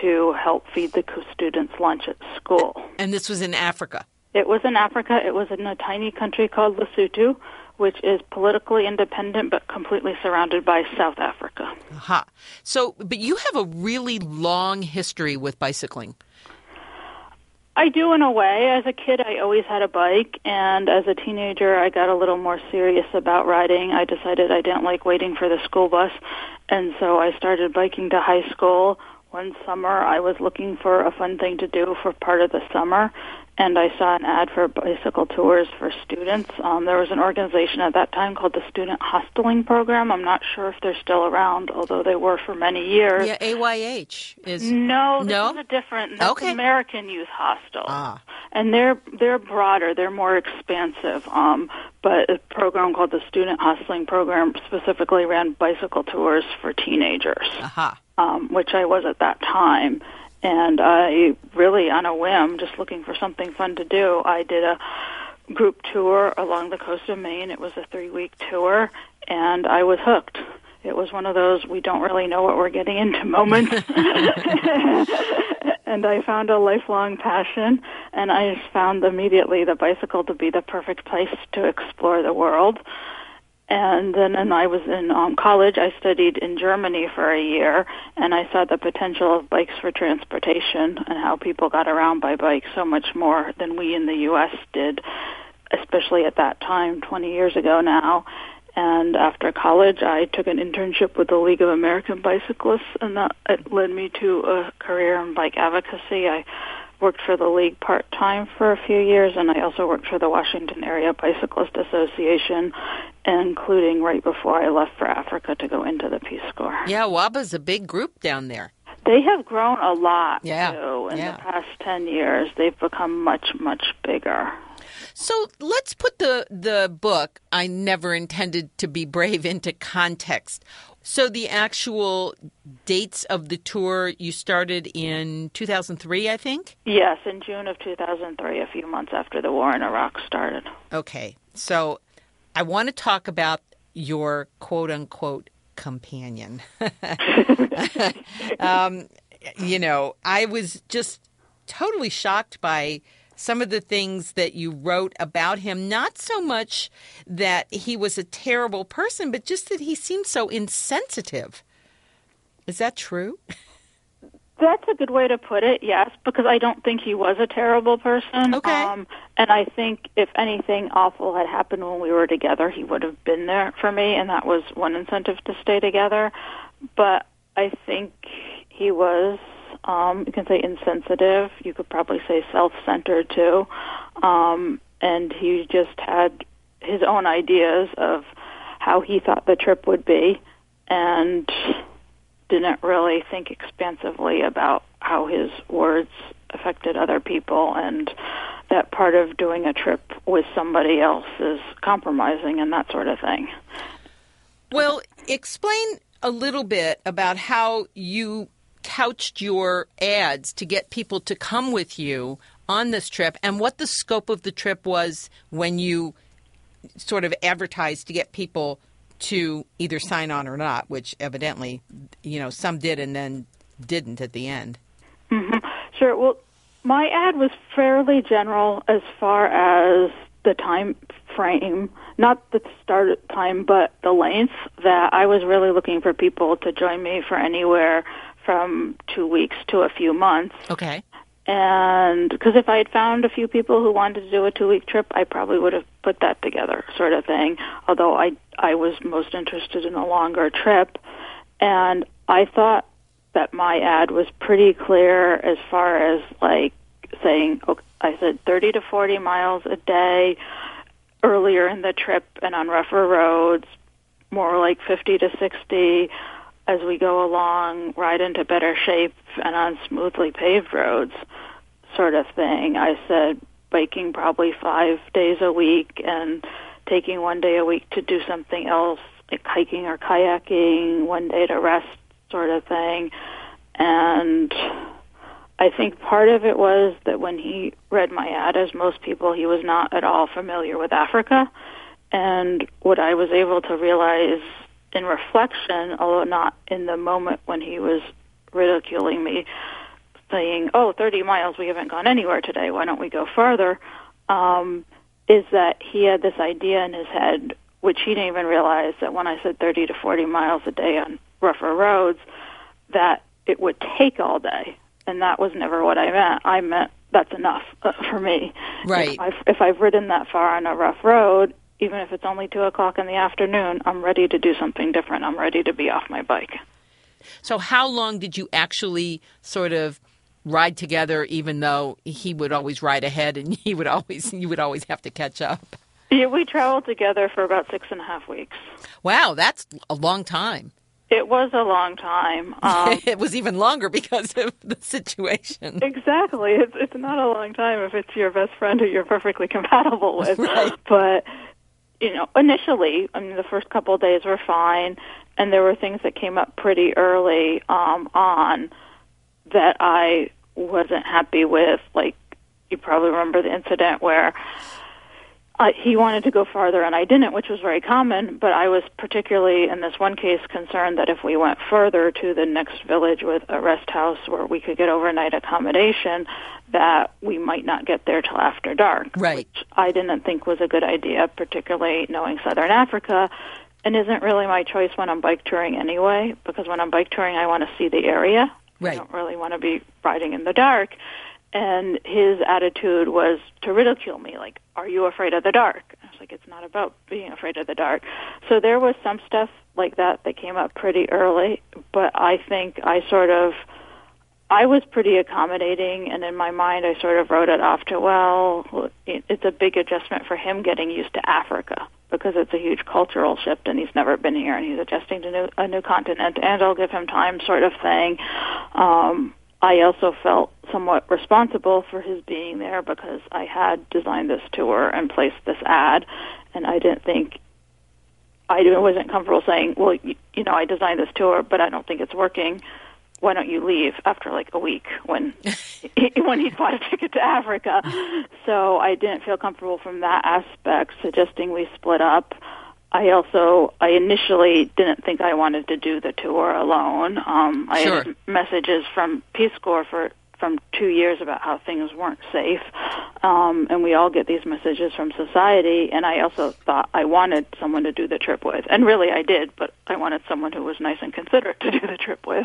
to help feed the students lunch at school. And this was in Africa? It was in Africa. It was in a tiny country called Lesotho, which is politically independent but completely surrounded by South Africa. Aha. So, but you have a really long history with bicycling. I do, in a way. As a kid, I always had a bike, and as a teenager, I got a little more serious about riding. I decided I didn't like waiting for the school bus, and so I started biking to high school. One summer, I was looking for a fun thing to do for part of the summer, and I saw an ad for bicycle tours for students. There was an organization at that time called the Student Hosteling Program. I'm not sure if they're still around, although they were for many years. Yeah, AYH is... No, this is a different... That's okay. American Youth Hostel. Ah. And they're broader, they're more expansive. But a program called the Student Hosteling Program specifically ran bicycle tours for teenagers, which I was at that time. And I really, on a whim, just looking for something fun to do, I did a group tour along the coast of Maine. It was a 3-week tour, and I was hooked. It was one of those we don't really know what we're getting into moments. And I found a lifelong passion, and I just found immediately the bicycle to be the perfect place to explore the world. And then when I was in college, I studied in Germany for a year, and I saw the potential of bikes for transportation and how people got around by bike so much more than we in the U.S. did, especially at that time, 20 years ago now. And after college, I took an internship with the League of American Bicyclists, and that it led me to a career in bike advocacy. I worked for the League part-time for a few years, and I also worked for the Washington Area Bicyclist Association, including right before I left for Africa to go into the Peace Corps. Yeah, WABA's a big group down there. They have grown a lot, too, in the past 10 years. They've become much, much bigger. So let's put the book, I Never Intended to Be Brave, into context. So the actual dates of the tour, you started in 2003, I think? Yes, in June of 2003, a few months after the war in Iraq started. Okay. So I want to talk about your quote-unquote companion. I was just totally shocked by some of the things that you wrote about him, not so much that he was a terrible person, but just that he seemed so insensitive. Is that true? That's a good way to put it, yes, because I don't think he was a terrible person. Okay. And I think if anything awful had happened when we were together, he would have been there for me, and that was one incentive to stay together. But I think he was... you can say insensitive. You could probably say self-centered, too. And he just had his own ideas of how he thought the trip would be and didn't really think expansively about how his words affected other people, and that part of doing a trip with somebody else is compromising and that sort of thing. Well, explain a little bit about how you couched your ads to get people to come with you on this trip and what the scope of the trip was when you sort of advertised to get people to either sign on or not, which evidently, some did and then didn't at the end. Mm-hmm. Sure. Well, my ad was fairly general as far as the time frame, not the start time, but the length, that I was really looking for people to join me for anywhere from 2 weeks to a few months. Okay. And because if I had found a few people who wanted to do a 2-week trip, I probably would have put that together, sort of thing, although I was most interested in a longer trip. And I thought that my ad was pretty clear as far as, saying, okay, I said 30 to 40 miles a day earlier in the trip and on rougher roads, more like 50 to 60 as we go along, ride into better shape and on smoothly paved roads, sort of thing. I said biking probably 5 days a week and taking 1 day a week to do something else, like hiking or kayaking, 1 day to rest, sort of thing. And I think part of it was that when he read my ad, as most people, he was not at all familiar with Africa. And what I was able to realize in reflection, although not in the moment when he was ridiculing me saying, 30 miles, we haven't gone anywhere today, why don't we go further, is that he had this idea in his head, which he didn't even realize, that when I said 30 to 40 miles a day on rougher roads, that it would take all day. And that was never what I meant. I meant that's enough for me. Right. If I've ridden that far on a rough road, even if it's only 2 o'clock in the afternoon, I'm ready to do something different. I'm ready to be off my bike. So how long did you actually sort of ride together, even though he would always ride ahead and you would always have to catch up? Yeah, we traveled together for about 6.5 weeks. Wow, that's a long time. It was a long time. It was even longer because of the situation. Exactly. It's not a long time if it's your best friend who you're perfectly compatible with. Right. But, initially, the first couple of days were fine, and there were things that came up pretty early on that I wasn't happy with. Like, you probably remember the incident where he wanted to go farther and I didn't, which was very common, but I was particularly, in this one case, concerned that if we went further to the next village with a rest house where we could get overnight accommodation, that we might not get there till after dark. Right. Which I didn't think was a good idea, particularly knowing Southern Africa, and isn't really my choice when I'm bike touring anyway, because when I'm bike touring, I want to see the area. Right. I don't really want to be riding in the dark. And his attitude was to ridicule me, like, are you afraid of the dark? I was like, it's not about being afraid of the dark. So there was some stuff like that came up pretty early, but I think I was pretty accommodating, and in my mind I sort of wrote it off to, well, it's a big adjustment for him getting used to Africa, because it's a huge cultural shift and he's never been here and he's adjusting to a new continent, and I'll give him time sort of thing. I also felt somewhat responsible for his being there because I had designed this tour and placed this ad, and I wasn't comfortable saying, well, I designed this tour, but I don't think it's working. Why don't you leave after like a week when he bought a ticket to Africa? So I didn't feel comfortable from that aspect, suggesting we split up. I initially didn't think I wanted to do the tour alone. I had messages from Peace Corps from 2 years about how things weren't safe, and we all get these messages from society, and I also thought I wanted someone to do the trip with, and really I did, but I wanted someone who was nice and considerate to do the trip with.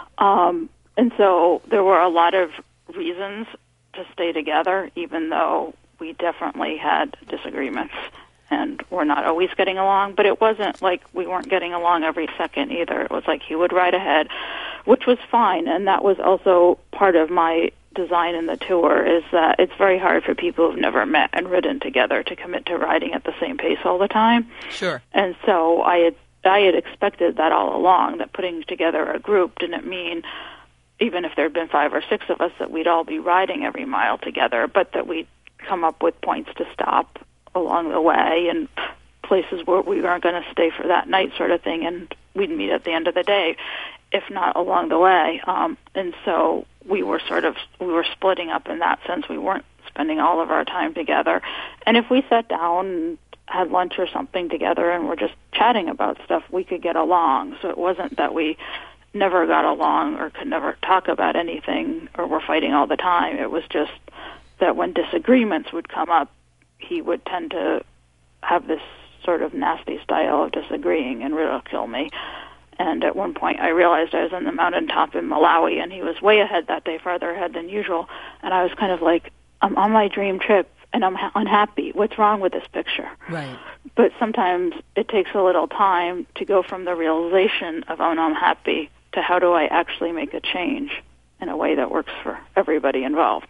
And so there were a lot of reasons to stay together, even though we definitely had disagreements. And we're not always getting along, but it wasn't like we weren't getting along every second either. It was like he would ride ahead, which was fine, and that was also part of my design in the tour, is that it's very hard for people who've never met and ridden together to commit to riding at the same pace all the time. Sure. And so I had expected that all along, that putting together a group didn't mean, even if there had been 5 or 6 of us, that we'd all be riding every mile together, but that we'd come up with points to stop along the way and places where we weren't going to stay for that night sort of thing, and we'd meet at the end of the day, if not along the way. And so we were splitting up in that sense. We weren't spending all of our time together. And if we sat down and had lunch or something together and were just chatting about stuff, we could get along. So it wasn't that we never got along or could never talk about anything or were fighting all the time. It was just that when disagreements would come up, he would tend to have this sort of nasty style of disagreeing and ridicule me. And at one point I realized I was on the mountaintop in Malawi, and he was way ahead that day, farther ahead than usual. And I was kind of like, I'm on my dream trip, and I'm unhappy. What's wrong with this picture? Right. But sometimes it takes a little time to go from the realization of, oh, no, I'm happy, to how do I actually make a change in a way that works for everybody involved.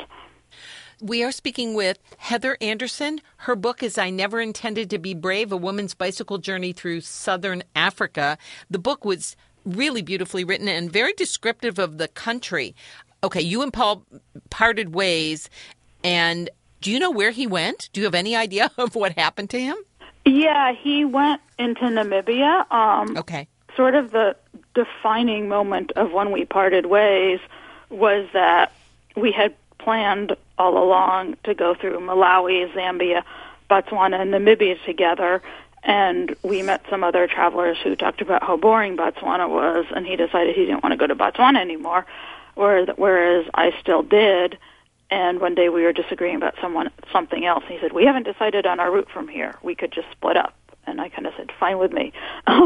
We are speaking with Heather Anderson. Her book is I Never Intended to Be Brave, A Woman's Bicycle Journey Through Southern Africa. The book was really beautifully written and very descriptive of the country. Okay, you and Paul parted ways, and do you know where he went? Do you have any idea of what happened to him? Yeah, he went into Namibia. Okay. Sort of the defining moment of when we parted ways was that we had planned all along to go through Malawi, Zambia, Botswana, and Namibia together, and we met some other travelers who talked about how boring Botswana was, and he decided he didn't want to go to Botswana anymore. whereas I still did. And one day we were disagreeing about something else. And he said, "We haven't decided on our route from here. We could just split up." And I kind of said, "Fine with me."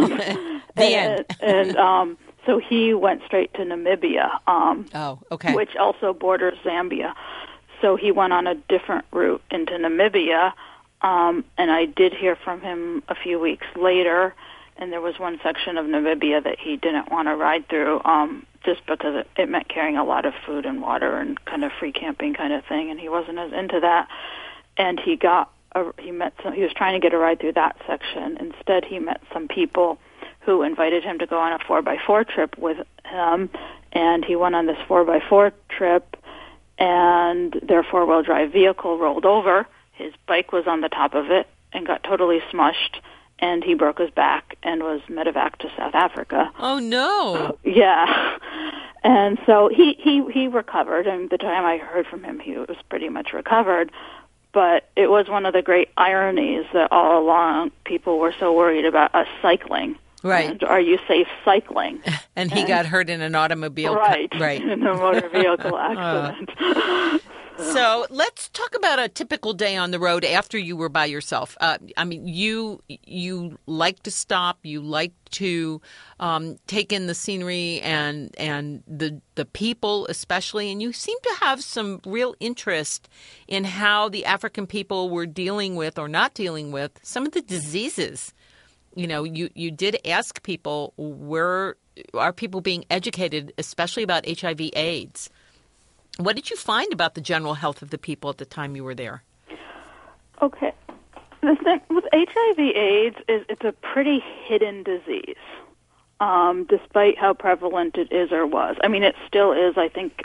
So he went straight to Namibia, which also borders Zambia. So he went on a different route into Namibia, and I did hear from him a few weeks later. And there was one section of Namibia that he didn't want to ride through, just because it meant carrying a lot of food and water and kind of free camping kind of thing, and he wasn't as into that. And he was trying to get a ride through that section. Instead, he met some people who invited him to go on a 4x4 trip with him, and he went on this 4x4 trip, and their four-wheel drive vehicle rolled over. His bike was on the top of it and got totally smushed, and he broke his back and was medevaced to South Africa. Oh, no. Yeah. And so he recovered, and the time I heard from him, he was pretty much recovered. But it was one of the great ironies that all along people were so worried about us cycling. Right. And are you safe cycling? And he got hurt in an automobile. Right. Right. In a motor vehicle accident. So let's talk about a typical day on the road after you were by yourself. I mean, you like to stop. You like to take in the scenery and the people especially. And you seem to have some real interest in how the African people were dealing with or not dealing with some of the diseases. You know, you did ask people, where are people being educated, especially about HIV/AIDS? What did you find about the general health of the people at the time you were there? Okay. The thing with HIV/AIDS is it's a pretty hidden disease, despite how prevalent it is or was. I mean, it still is. I think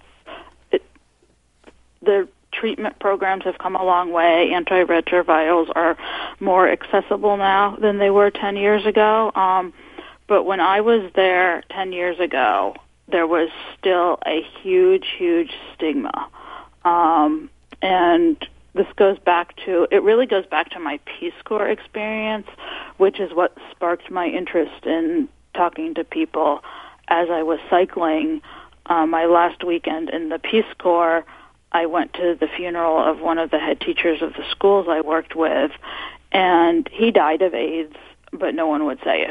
the treatment programs have come a long way. Antiretrovirals are more accessible now than they were 10 years ago. But when I was there 10 years ago, there was still a huge, huge stigma. And this really goes back to my Peace Corps experience, which is what sparked my interest in talking to people as I was cycling. My last weekend in the Peace Corps, I went to the funeral of one of the head teachers of the schools I worked with, and he died of AIDS, but no one would say it.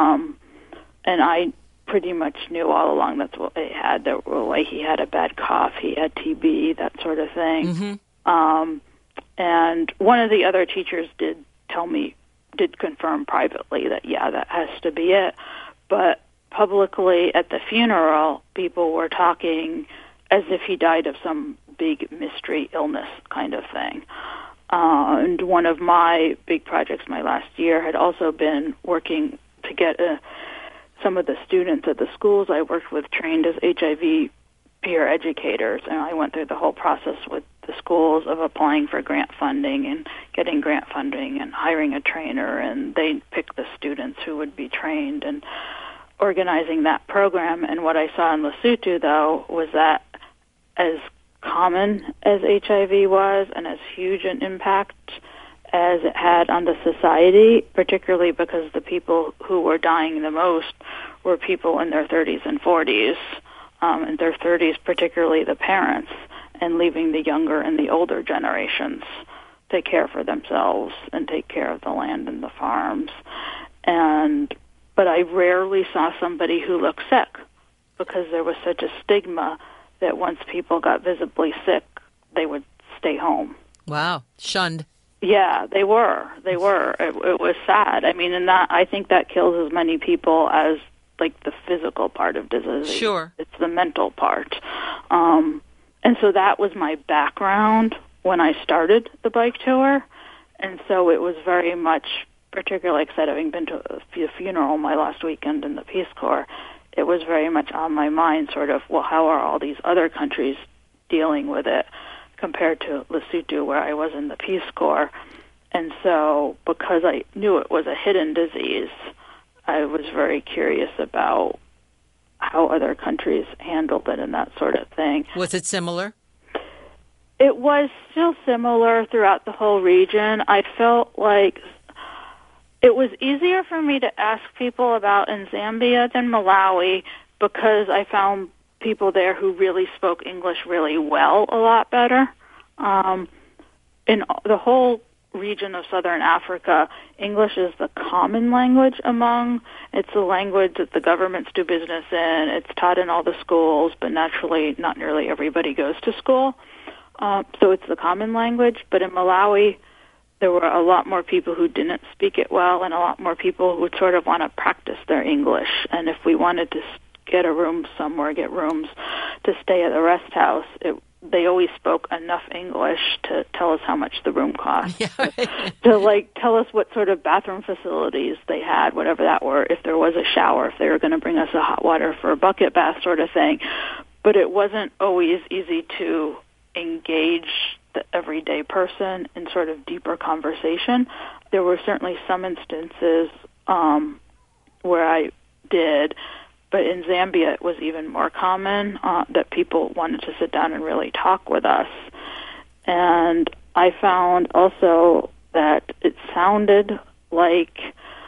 And I pretty much knew all along that's what they had. He had a bad cough, he had TB, that sort of thing. Mm-hmm. And one of the other teachers did confirm privately that, yeah, that has to be it. But publicly at the funeral, people were talking as if he died of some big mystery illness kind of thing. And one of my big projects my last year had also been working to get some of the students at the schools I worked with trained as HIV peer educators, and I went through the whole process with the schools of applying for grant funding and getting grant funding and hiring a trainer, and they picked the students who would be trained and organizing that program. And what I saw in Lesotho, though, was that as common as HIV was and as huge an impact as it had on the society, particularly because the people who were dying the most were people in their 30s and 40s, in their 30s, particularly the parents, and leaving the younger and the older generations to care for themselves and take care of the land and the farms. But I rarely saw somebody who looked sick because there was such a stigma that once people got visibly sick, they would stay home. Wow. Shunned. Yeah, they were. It was sad. I mean, and I think that kills as many people as, like, the physical part of disease. Sure. It's the mental part. And so that was my background when I started the bike tour. And so it was very much, particularly, like I said, having been to a funeral my last weekend in the Peace Corps, it was very much on my mind, sort of, well, how are all these other countries dealing with it compared to Lesotho, where I was in the Peace Corps. And so because I knew it was a hidden disease, I was very curious about how other countries handled it and that sort of thing. Was it similar? It was still similar throughout the whole region. I felt like it was easier for me to ask people about in Zambia than Malawi because I found people there who really spoke English really well, a lot better. In the whole region of southern Africa, English is the common language among. It's the language that the governments do business in. It's taught in all the schools, but naturally not nearly everybody goes to school. So it's the common language. But in Malawi, there were a lot more people who didn't speak it well and a lot more people who would sort of want to practice their English. And if we wanted to get a room somewhere, get rooms to stay at the rest house, they always spoke enough English to tell us how much the room cost, to tell us what sort of bathroom facilities they had, whatever that were, if there was a shower, if they were going to bring us a hot water for a bucket bath sort of thing. But it wasn't always easy to engage the everyday person in sort of deeper conversation. There were certainly some instances where I did, but in Zambia, it was even more common that people wanted to sit down and really talk with us. And I found also that it sounded like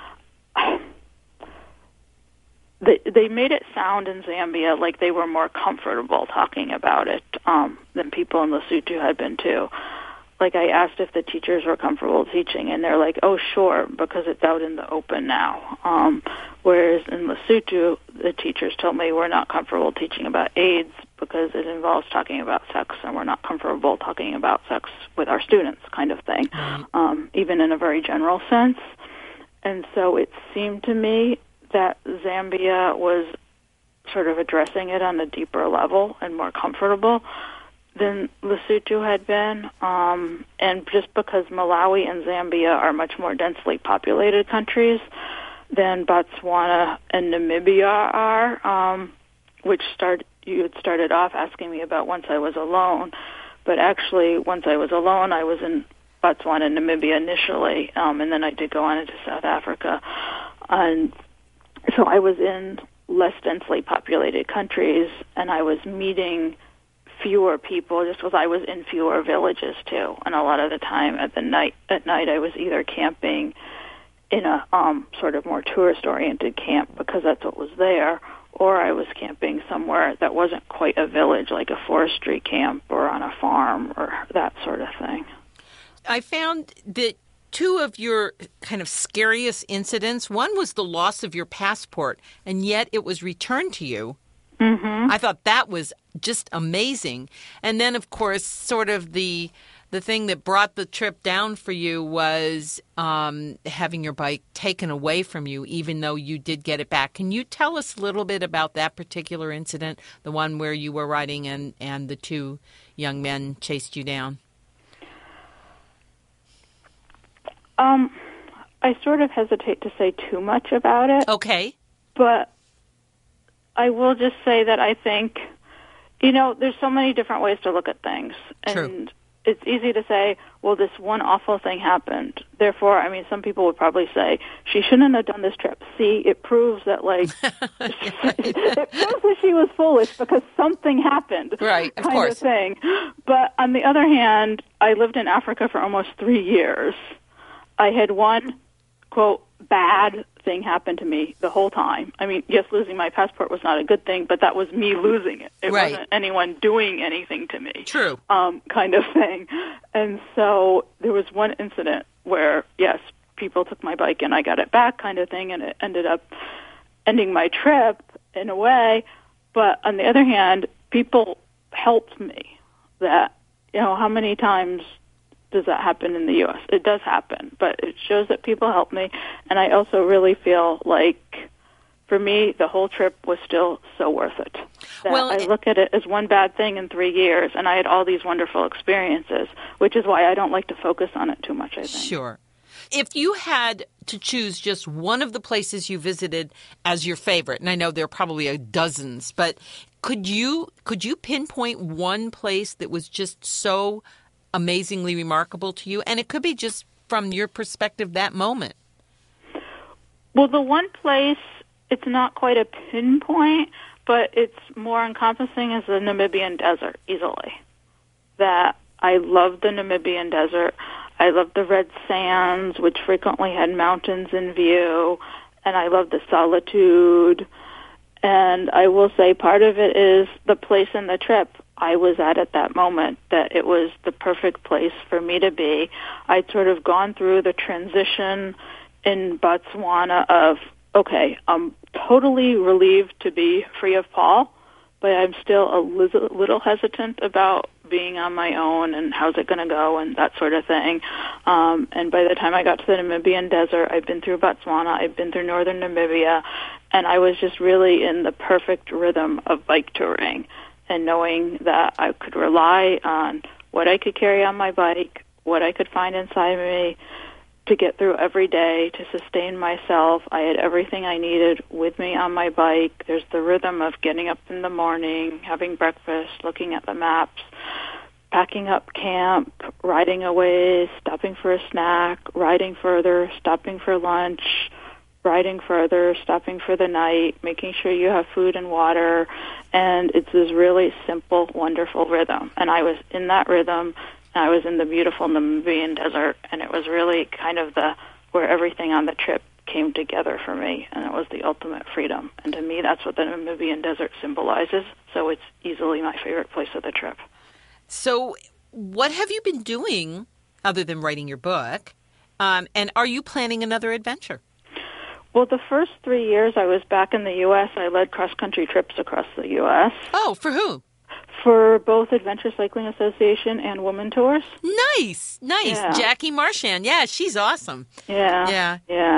they made it sound in Zambia like they were more comfortable talking about it than people in Lesotho had been too. Like, I asked if the teachers were comfortable teaching, and they're like, oh, sure, because it's out in the open now. Whereas in Lesotho, the teachers told me we're not comfortable teaching about AIDS because it involves talking about sex, and we're not comfortable talking about sex with our students, kind of thing, even in a very general sense. And so it seemed to me that Zambia was sort of addressing it on a deeper level and more comfortable than Lesotho had been, and just because Malawi and Zambia are much more densely populated countries than Botswana and Namibia are, which you had started off asking me about Once I Was Alone, but actually Once I Was Alone, I was in Botswana and Namibia initially, and then I did go on into South Africa, and so I was in less densely populated countries, and I was meeting fewer people just because I was in fewer villages too. And a lot of the time at night I was either camping in a sort of more tourist-oriented camp because that's what was there, or I was camping somewhere that wasn't quite a village, like a forestry camp or on a farm or that sort of thing. I found that two of your kind of scariest incidents, one was the loss of your passport, and yet it was returned to you. Mm-hmm. I thought that was just amazing. And then, of course, sort of the thing that brought the trip down for you was having your bike taken away from you, even though you did get it back. Can you tell us a little bit about that particular incident, the one where you were riding and the two young men chased you down? I sort of hesitate to say too much about it. Okay. But I will just say that I think, there's so many different ways to look at things. And True. It's easy to say, well, this one awful thing happened. Therefore, some people would probably say, she shouldn't have done this trip. See, it proves that, it proves that she was foolish because something happened. Right, of kind course. Of thing. But on the other hand, I lived in Africa for almost 3 years. I had one, quote, bad thing happen to me the whole time. Yes, losing my passport was not a good thing, but that was me losing it. It right. wasn't anyone doing anything to me. True. Kind of thing. And so there was one incident where, yes, people took my bike and I got it back kind of thing, and it ended up ending my trip in a way. But on the other hand, people helped me. That, how many times does that happen in the U.S.? It does happen, but it shows that people help me. And I also really feel like, for me, the whole trip was still so worth it. I look at it as one bad thing in 3 years, and I had all these wonderful experiences, which is why I don't like to focus on it too much, I think. Sure. If you had to choose just one of the places you visited as your favorite, and I know there are probably dozens, but could you pinpoint one place that was just so amazingly remarkable to you? And it could be just from your perspective that moment. Well, the one place, it's not quite a pinpoint, but it's more encompassing is the Namibian desert, easily. That I love the Namibian desert. I love the red sands, which frequently had mountains in view, and I love the solitude. And I will say part of it is the place and the trip I was at that moment, that it was the perfect place for me to be. I'd sort of gone through the transition in Botswana of, okay, I'm totally relieved to be free of Paul, but I'm still a little hesitant about being on my own and how's it going to go and that sort of thing. And by the time I got to the Namibian desert, I'd been through Botswana, I'd been through northern Namibia, and I was just really in the perfect rhythm of bike touring and knowing that I could rely on what I could carry on my bike, what I could find inside me to get through every day, to sustain myself. I had everything I needed with me on my bike. There's the rhythm of getting up in the morning, having breakfast, looking at the maps, packing up camp, riding away, stopping for a snack, riding further, stopping for lunch, riding further, stopping for the night, making sure you have food and water. And it's this really simple, wonderful rhythm. And I was in that rhythm. I was in the beautiful Namibian desert, and it was really kind of where everything on the trip came together for me, and it was the ultimate freedom. And to me, that's what the Namibian desert symbolizes, so it's easily my favorite place of the trip. So what have you been doing other than writing your book, and are you planning another adventure? Well, the first 3 years I was back in the U.S., I led cross-country trips across the U.S. Oh, for who? For both Adventure Cycling Association and Women Tours. Nice. Yeah. Jackie Marchand. Yeah, she's awesome. Yeah.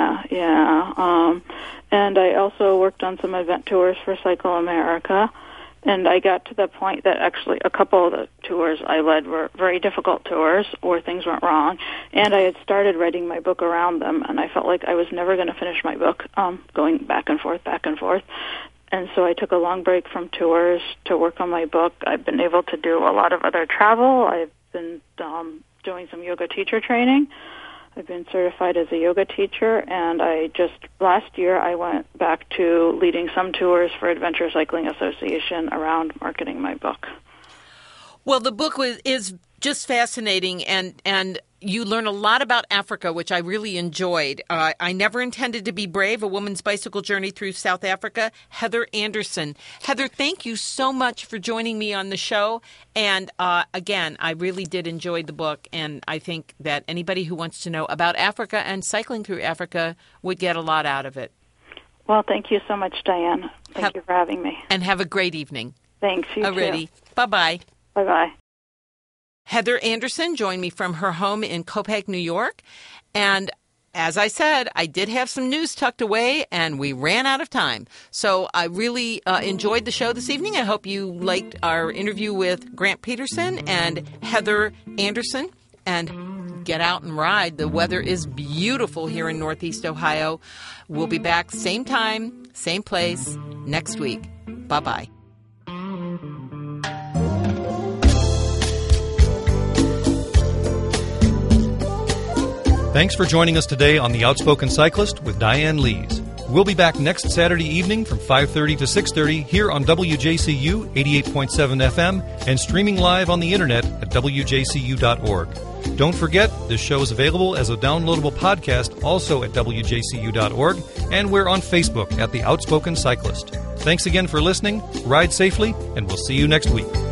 And I also worked on some event tours for Cycle America. And I got to the point that actually a couple of the tours I led were very difficult tours where things went wrong. And I had started writing my book around them, and I felt like I was never going to finish my book, going back and forth. And so I took a long break from tours to work on my book. I've been able to do a lot of other travel. I've been doing some yoga teacher training. I've been certified as a yoga teacher, and last year I went back to leading some tours for Adventure Cycling Association around marketing my book. Well, the book is just fascinating, and you learn a lot about Africa, which I really enjoyed. I Never Intended to Be Brave, A Woman's Bicycle Journey Through South Africa, Heather Anderson. Heather, thank you so much for joining me on the show. And again, I really did enjoy the book, and I think that anybody who wants to know about Africa and cycling through Africa would get a lot out of it. Well, thank you so much, Diane. Thank you for having me. And have a great evening. Thanks, you Alrighty. too. Bye-bye. Bye-bye. Heather Anderson joined me from her home in Copiague, New York. And as I said, I did have some news tucked away, and we ran out of time. So I really enjoyed the show this evening. I hope you liked our interview with Grant Peterson and Heather Anderson. And get out and ride. The weather is beautiful here in Northeast Ohio. We'll be back same time, same place next week. Bye-bye. Thanks for joining us today on The Outspoken Cyclist with Diane Lees. We'll be back next Saturday evening from 5:30 to 6:30 here on WJCU 88.7 FM and streaming live on the internet at WJCU.org. Don't forget, this show is available as a downloadable podcast also at WJCU.org, and we're on Facebook at The Outspoken Cyclist. Thanks again for listening, ride safely, and we'll see you next week.